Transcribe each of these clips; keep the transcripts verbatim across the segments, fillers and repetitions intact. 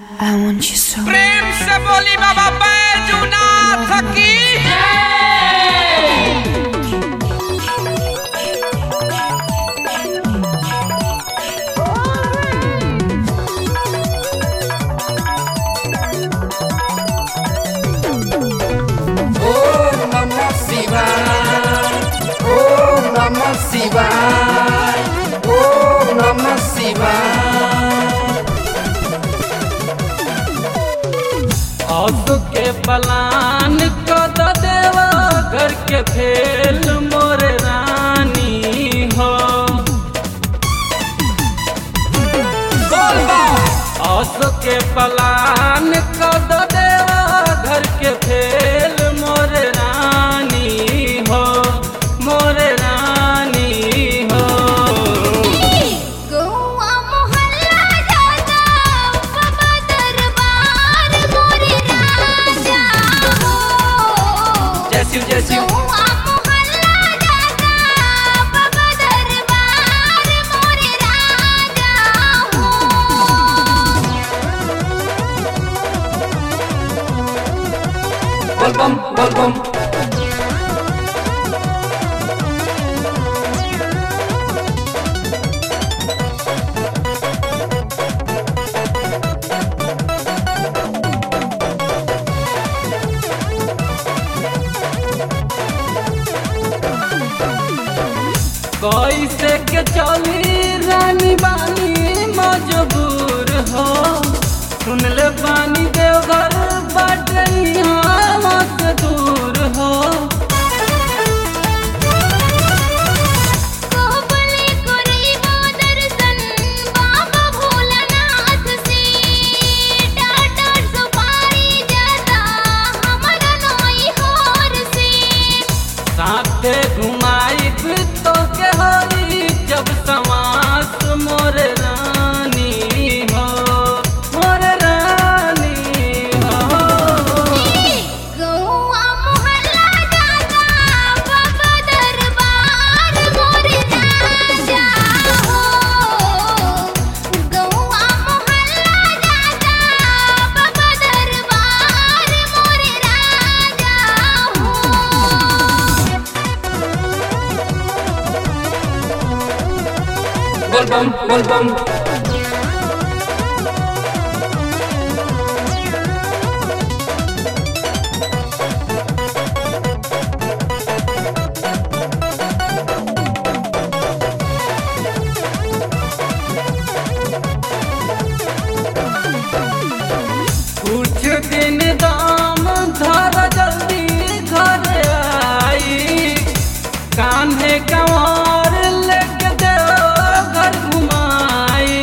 I want you so प्रेम से बोली बाबा बैजूनाथ की ओम नमः शिवाय ओम नमः शिवाय ओम नमः शिवाय। औसु के पलान कद देवा घर के खेल मोरे रानी हो। औसु के पलान कद देवा घर के खेल मोरे रानी हो मोरे रानी हो। गौआ मोहल्ला जागा बाबा दरबार मोरे राजा हो। जय शिव जय शिव। गौआ मोहल्ला जागा बाबा दरबार मोरे राजा हो। बोल बम बोल बम कैसे के चली रानी बानी मजबूर हो। सुन ले बानी देवघर बाटे यहाँ से दूर हो। कोहबले करीबो दर्शन बाबा भोलानाथ से। टाटा सुपारी जाता हमरा नई होर से। साथे घुमाई तो के हरी जब समास मोरे रानी हो मोरे रानी हो। गौआ मोहल्ला जागा बाबा दरबार मोरे राजा हो। गौआ मोहल्ला जागा बाबा दरबार मोरे राजा हो। बोल बम बोल बम कुछ दिन दाम धर जल्दी घर आई। कान्हे कंवर लेके देव घर घुमाई।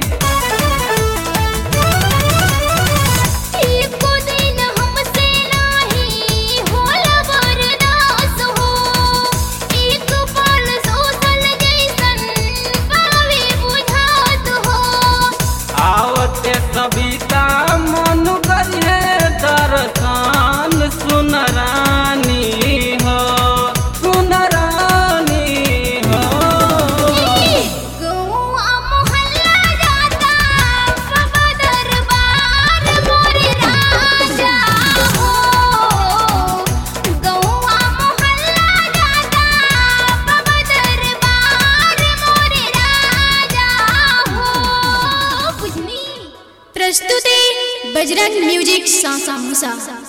एको दिन हमसे नाही होला बर्दाश्त हो। एक पल सोचल जैसन पावे बुझात हो। आवते सविता मन करिए दर्शन सुन रानी हो सुन रानी हो। गौआ मोहल्ला जाता बाबा दरबार मोरे राजा हो। गौआ मोहल्ला जाता बाबा दरबार मोरे राजा हो। बुझनी। प्रस्तुति बजरंग म्यूजिक सासा मुसा।